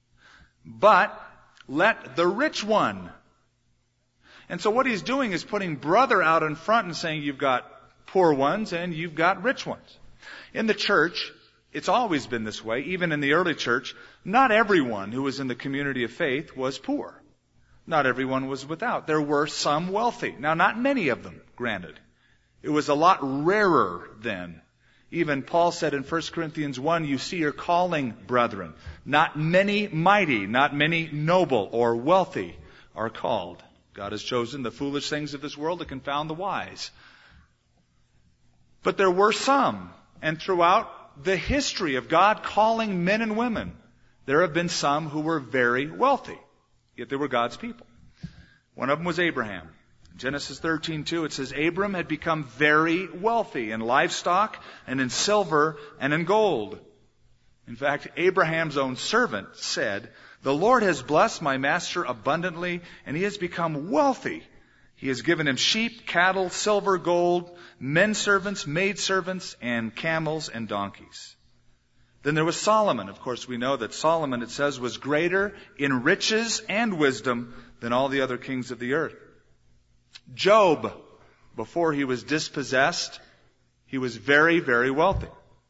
But let the rich one. And so what he's doing is putting brother out in front and saying you've got poor ones and you've got rich ones. In the church, it's always been this way. Even in the early church, not everyone who was in the community of faith was poor. Not everyone was without. There were some wealthy. Now, not many of them, granted. It was a lot rarer then. Even Paul said in First Corinthians one, you see your calling, brethren. Not many mighty, not many noble or wealthy are called. God has chosen the foolish things of this world to confound the wise. But there were some, and throughout the history of God calling men and women, there have been some who were very wealthy, yet they were God's people. One of them was Abraham. In Genesis thirteen two, it says, Abram had become very wealthy in livestock and in silver and in gold. In fact, Abraham's own servant said, the Lord has blessed my master abundantly, and he has become wealthy. He has given him sheep, cattle, silver, gold, men servants, maid servants, and camels and donkeys. Then there was Solomon. Of course, we know that Solomon, it says, was greater in riches and wisdom than all the other kings of the earth. Job, before he was dispossessed, he was very, very wealthy.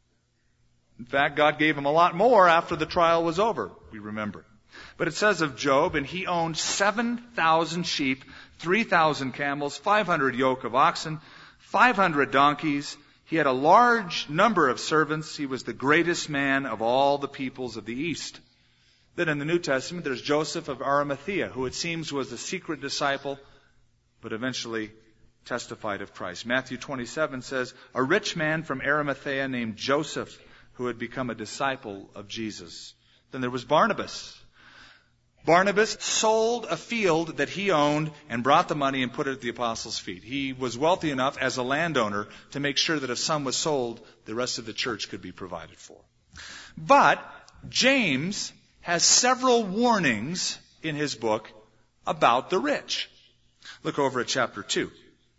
In fact, God gave him a lot more after the trial was over, we remember. But it says of Job, and he owned seven thousand sheep, three thousand camels, five hundred yoke of oxen, five hundred donkeys. He had a large number of servants. He was the greatest man of all the peoples of the East. Then in the New Testament, there's Joseph of Arimathea, who it seems was a secret disciple, but eventually testified of Christ. Matthew twenty-seven says, a rich man from Arimathea named Joseph, who had become a disciple of Jesus. Then there was Barnabas. Barnabas sold a field that he owned and brought the money and put it at the apostles' feet. He was wealthy enough as a landowner to make sure that if some was sold, the rest of the church could be provided for. But James has several warnings in his book about the rich. Look over at chapter two.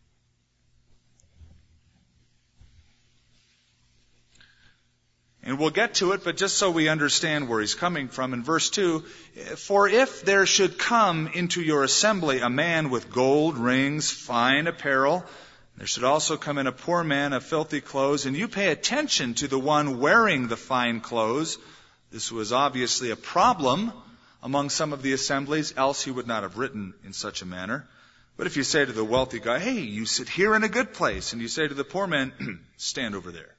And we'll get to it, but just so we understand where he's coming from, in verse two, for if there should come into your assembly a man with gold rings, fine apparel, there should also come in a poor man of filthy clothes, and you pay attention to the one wearing the fine clothes. This was obviously a problem among some of the assemblies, else he would not have written in such a manner. But if you say to the wealthy guy, hey, you sit here in a good place, and you say to the poor man, stand over there.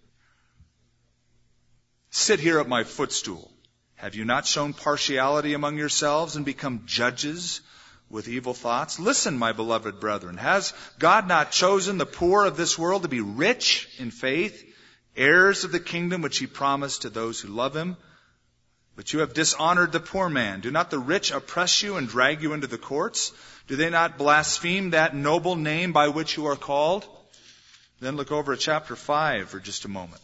Sit here at my footstool. Have you not shown partiality among yourselves and become judges with evil thoughts? Listen, my beloved brethren, has God not chosen the poor of this world to be rich in faith, heirs of the kingdom which he promised to those who love him? But you have dishonored the poor man. Do not the rich oppress you and drag you into the courts? Do they not blaspheme that noble name by which you are called? Then look over at chapter five for just a moment.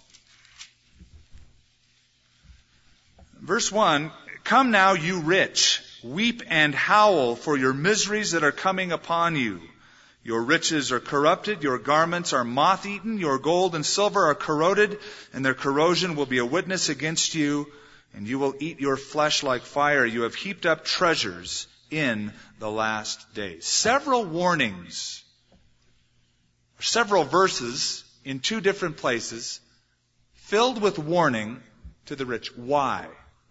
Verse one, come now, you rich, weep and howl for your miseries that are coming upon you. Your riches are corrupted, your garments are moth-eaten, your gold and silver are corroded, and their corrosion will be a witness against you, and you will eat your flesh like fire. You have heaped up treasures in the last days. Several warnings, several verses in two different places, filled with warning to the rich. Why?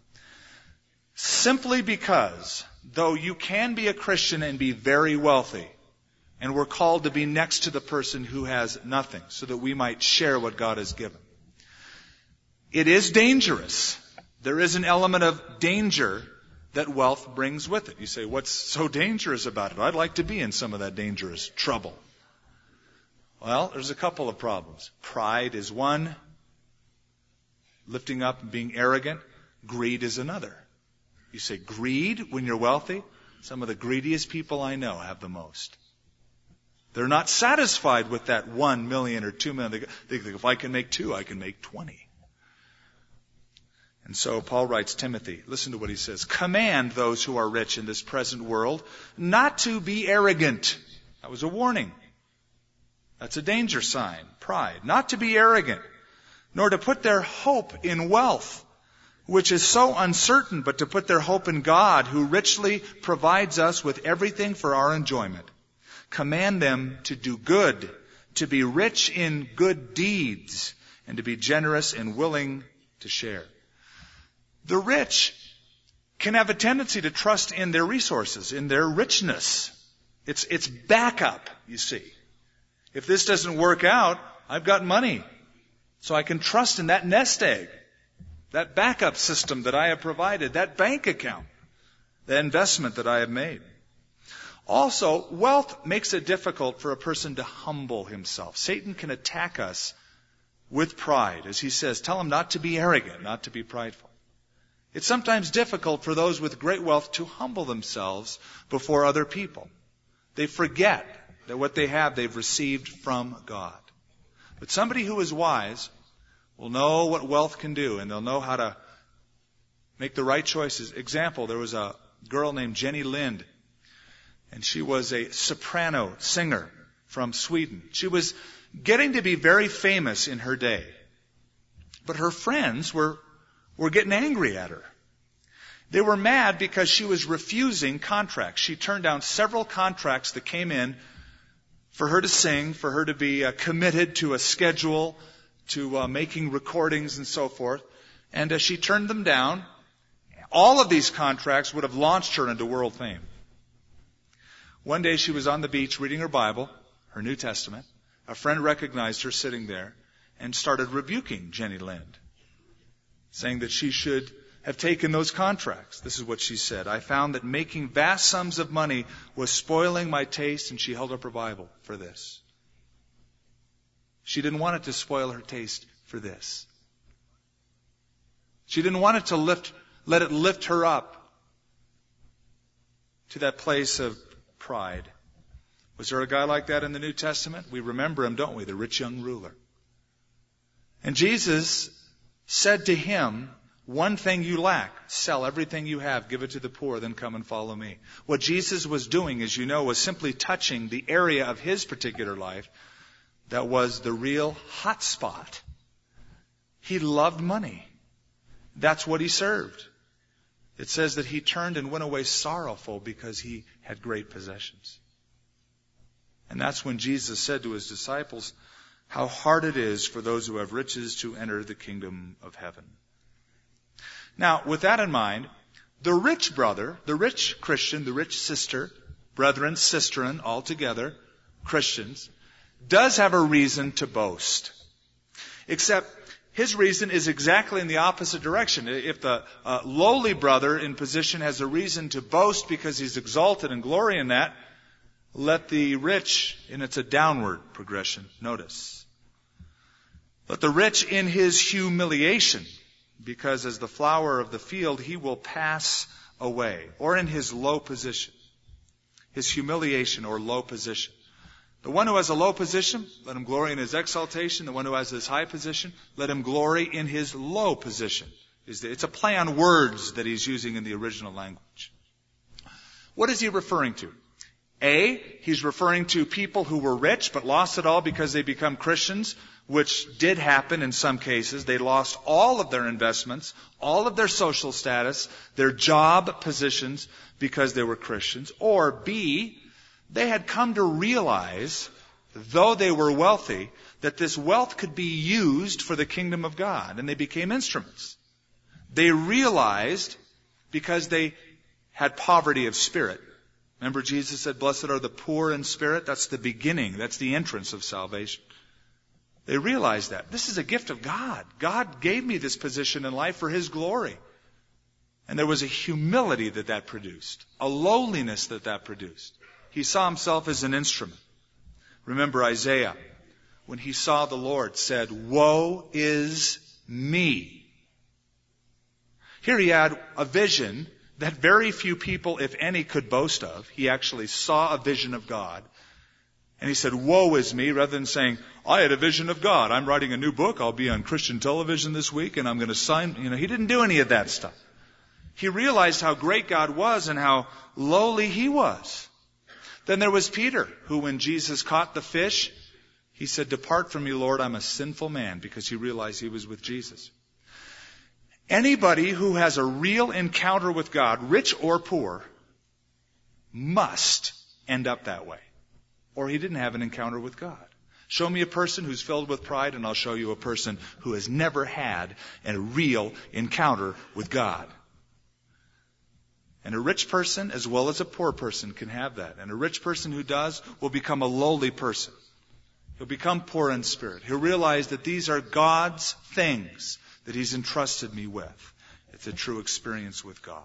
Simply because, though you can be a Christian and be very wealthy, and we're called to be next to the person who has nothing, so that we might share what God has given. It is dangerous. There is an element of danger that wealth brings with it. You say, what's so dangerous about it? I'd like to be in some of that dangerous trouble. Well, there's a couple of problems. Pride is one. Lifting up and being arrogant. Greed is another. You say greed when you're wealthy? Some of the greediest people I know have the most. They're not satisfied with that one million or two million. They think, if I can make two, I can make twenty. And so Paul writes Timothy, listen to what he says, command those who are rich in this present world not to be arrogant. That was a warning. That's a danger sign, pride. Not to be arrogant, nor to put their hope in wealth, which is so uncertain, but to put their hope in God, who richly provides us with everything for our enjoyment. Command them to do good, to be rich in good deeds, and to be generous and willing to share. The rich can have a tendency to trust in their resources, in their richness. It's, it's backup, you see. If this doesn't work out, I've got money. So I can trust in that nest egg, that backup system that I have provided, that bank account, the investment that I have made. Also, wealth makes it difficult for a person to humble himself. Satan can attack us with pride. As he says, tell him not to be arrogant, not to be prideful. It's sometimes difficult for those with great wealth to humble themselves before other people. They forget that what they have they've received from God. But somebody who is wise will know what wealth can do, and they'll know how to make the right choices. Example, there was a girl named Jenny Lind, and she was a soprano singer from Sweden. She was getting to be very famous in her day. But her friends were, were getting angry at her. They were mad because she was refusing contracts. She turned down several contracts that came in for her to sing, for her to be uh, committed to a schedule, to uh, making recordings and so forth. And as she turned them down, all of these contracts would have launched her into world fame. One day she was on the beach reading her Bible, her New Testament. A friend recognized her sitting there and started rebuking Jenny Lind, saying that she should have taken those contracts. This is what she said. I found that making vast sums of money was spoiling my taste, and she held up her Bible for this. She didn't want it to spoil her taste for this. She didn't want it to lift, let it lift her up to that place of pride. Was there a guy like that in the New Testament? We remember him, don't we? The rich young ruler. And Jesus said to him, one thing you lack, sell everything you have, give it to the poor, then come and follow me. What Jesus was doing, as you know, was simply touching the area of his particular life that was the real hot spot. He loved money. That's what he served. It says that he turned and went away sorrowful because he had great possessions. And that's when Jesus said to his disciples, how hard it is for those who have riches to enter the kingdom of heaven. Now, with that in mind, the rich brother, the rich Christian, the rich sister, brethren, sisterin, all together, Christians, does have a reason to boast. Except his reason is exactly in the opposite direction. If the uh, lowly brother in position has a reason to boast because he's exalted and glory in that, let the rich, and it's a downward progression, notice. Let the rich in his humiliation, because as the flower of the field, he will pass away, or in his low position, his humiliation or low position. The one who has a low position, let him glory in his exaltation. The one who has his high position, let him glory in his low position. It's a play on words that he's using in the original language. What is he referring to? A, he's referring to people who were rich but lost it all because they become Christians, which did happen in some cases. They lost all of their investments, all of their social status, their job positions because they were Christians. Or B, they had come to realize, though they were wealthy, that this wealth could be used for the kingdom of God, and they became instruments. They realized, because they had poverty of spirit. Remember Jesus said, blessed are the poor in spirit? That's the beginning. That's the entrance of salvation. They realized that. This is a gift of God. God gave me this position in life for His glory. And there was a humility that that produced. A lowliness that that produced. He saw himself as an instrument. Remember Isaiah, when he saw the Lord, said, woe is me. Here he had a vision that very few people, if any, could boast of. He actually saw a vision of God. And he said, woe is me, rather than saying, I had a vision of God. I'm writing a new book. I'll be on Christian television this week, and I'm going to sign. You know, he didn't do any of that stuff. He realized how great God was and how lowly he was. Then there was Peter, who when Jesus caught the fish, he said, depart from me, Lord, I'm a sinful man, because he realized he was with Jesus. Anybody who has a real encounter with God, rich or poor, must end up that way. Or he didn't have an encounter with God. Show me a person who's filled with pride, and I'll show you a person who has never had a real encounter with God. And a rich person, as well as a poor person, can have that. And a rich person who does will become a lowly person. He'll become poor in spirit. He'll realize that these are God's things that he's entrusted me with. It's a true experience with God.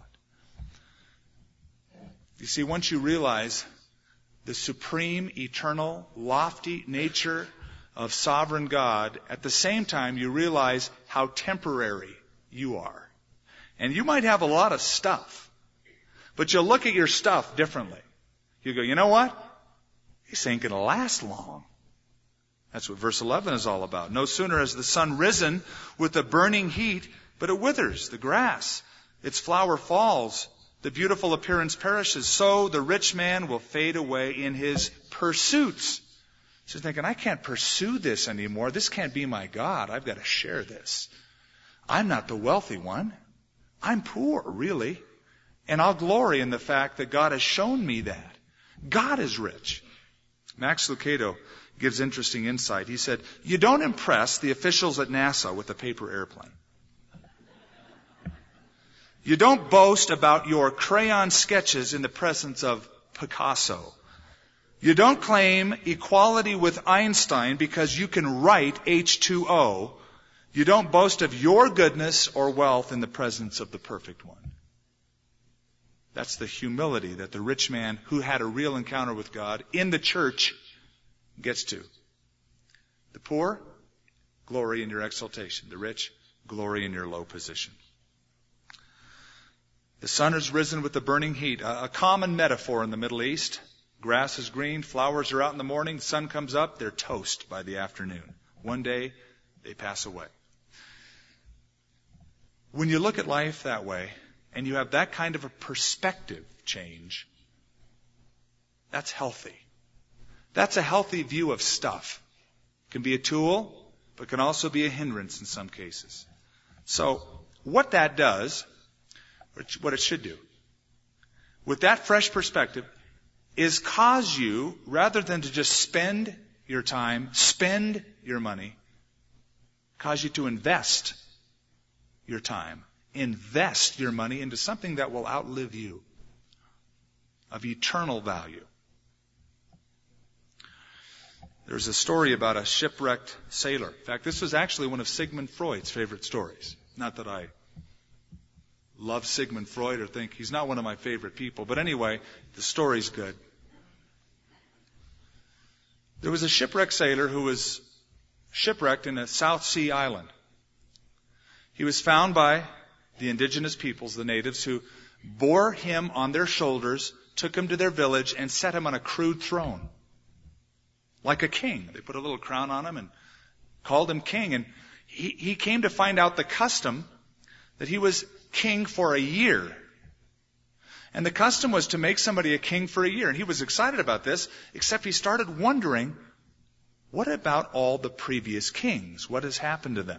You see, once you realize the supreme, eternal, lofty nature of sovereign God, at the same time you realize how temporary you are. And you might have a lot of stuff, but you'll look at your stuff differently. You go, you know what? This ain't going to last long. That's what verse eleven is all about. No sooner has the sun risen with the burning heat, but it withers, the grass. Its flower falls. The beautiful appearance perishes. So the rich man will fade away in his pursuits. So he's thinking, I can't pursue this anymore. This can't be my God. I've got to share this. I'm not the wealthy one. I'm poor, really. And I'll glory in the fact that God has shown me that. God is rich. Max Lucado gives interesting insight. He said, you don't impress the officials at NASA with a paper airplane. You don't boast about your crayon sketches in the presence of Picasso. You don't claim equality with Einstein because you can write H two O. You don't boast of your goodness or wealth in the presence of the perfect one. That's the humility that the rich man who had a real encounter with God in the church gets to. The poor, glory in your exaltation. The rich, glory in your low position. The sun has risen with the burning heat, a common metaphor in the Middle East. Grass is green, flowers are out in the morning, the sun comes up, they're toast by the afternoon. One day, they pass away. When you look at life that way, and you have that kind of a perspective change, that's healthy. That's a healthy view of stuff. It can be a tool, but can also be a hindrance in some cases. So, what that does, what it should do, with that fresh perspective, is cause you, rather than to just spend your time, spend your money, cause you to invest your time, invest your money into something that will outlive you, of eternal value. There's a story about a shipwrecked sailor. In fact, this was actually one of Sigmund Freud's favorite stories. Not that I love Sigmund Freud or think he's not one of my favorite people. But anyway, the story's good. There was a shipwrecked sailor who was shipwrecked in a South Sea island. He was found by the indigenous peoples, the natives, who bore him on their shoulders, took him to their village, and set him on a crude throne. Like a king. They put a little crown on him and called him king. And he, he came to find out the custom that he was king for a year. And the custom was to make somebody a king for a year. And he was excited about this, except he started wondering, what about all the previous kings? What has happened to them?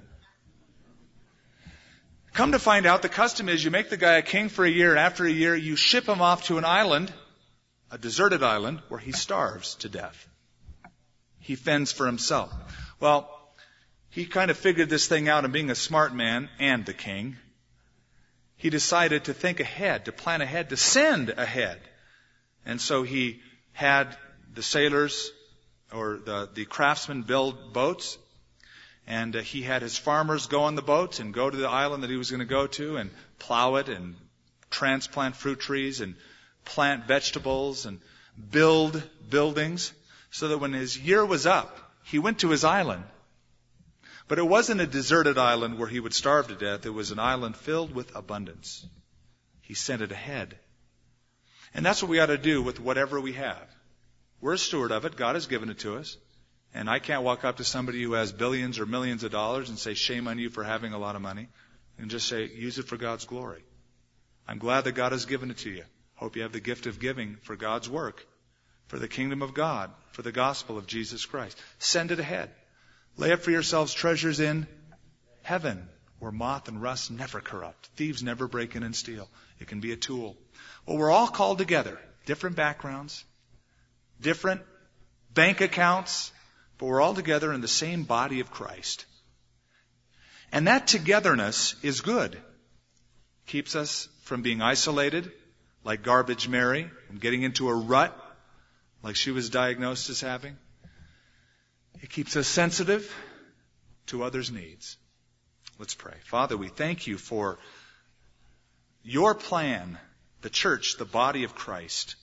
Come to find out, the custom is you make the guy a king for a year, and after a year you ship him off to an island, a deserted island, where he starves to death. He fends for himself. Well, he kind of figured this thing out, and being a smart man and the king, he decided to think ahead, to plan ahead, to send ahead. And so he had the sailors or the, the craftsmen build boats. And uh, he had his farmers go on the boats and go to the island that he was going to go to and plow it and transplant fruit trees and plant vegetables and build buildings, so that when his year was up, he went to his island. But it wasn't a deserted island where he would starve to death. It was an island filled with abundance. He sent it ahead. And that's what we ought to do with whatever we have. We're a steward of it. God has given it to us. And I can't walk up to somebody who has billions or millions of dollars and say, shame on you for having a lot of money. And just say, use it for God's glory. I'm glad that God has given it to you. Hope you have the gift of giving for God's work, for the kingdom of God, for the gospel of Jesus Christ. Send it ahead. Lay up for yourselves treasures in heaven, where moth and rust never corrupt. Thieves never break in and steal. It can be a tool. Well, we're all called together. Different backgrounds, different bank accounts, but we're all together in the same body of Christ. And that togetherness is good. Keeps us from being isolated, like Garbage Mary, from getting into a rut, like she was diagnosed as having. It keeps us sensitive to others' needs. Let's pray. Father, we thank you for your plan, the church, the body of Christ.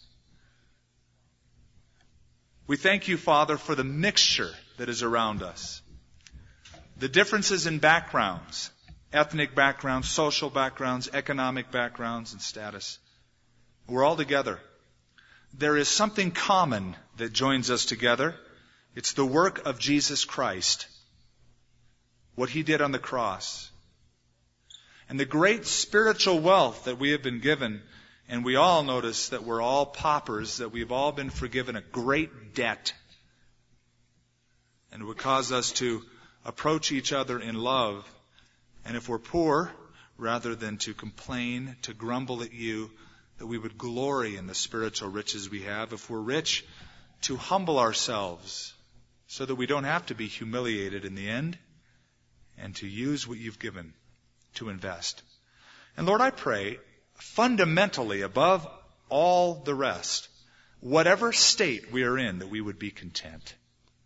We thank you, Father, for the mixture that is around us. The differences in backgrounds, ethnic backgrounds, social backgrounds, economic backgrounds, and status. We're all together. There is something common that joins us together. It's the work of Jesus Christ. What He did on the cross. And the great spiritual wealth that we have been given. And we all notice that we're all paupers, that we've all been forgiven a great debt. And it would cause us to approach each other in love. And if we're poor, rather than to complain, to grumble at you, that we would glory in the spiritual riches we have. If we're rich, to humble ourselves so that we don't have to be humiliated in the end, and to use what you've given to invest. And Lord, I pray, fundamentally above all the rest, whatever state we are in, that we would be content.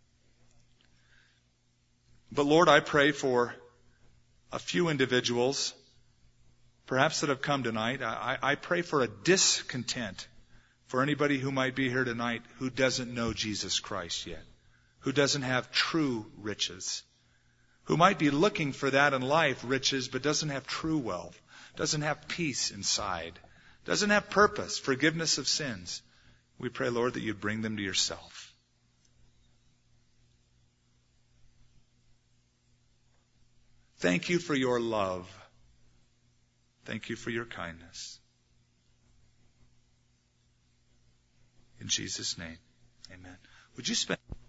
But Lord, I pray for a few individuals, perhaps that have come tonight. I, I pray for a discontent for anybody who might be here tonight who doesn't know Jesus Christ yet, who doesn't have true riches, who might be looking for that in life, riches, but doesn't have true wealth, doesn't have peace inside, doesn't have purpose, forgiveness of sins. We pray, Lord, that you'd bring them to yourself. Thank you for your love. Thank you for your kindness. In Jesus' name, amen. Would you spend...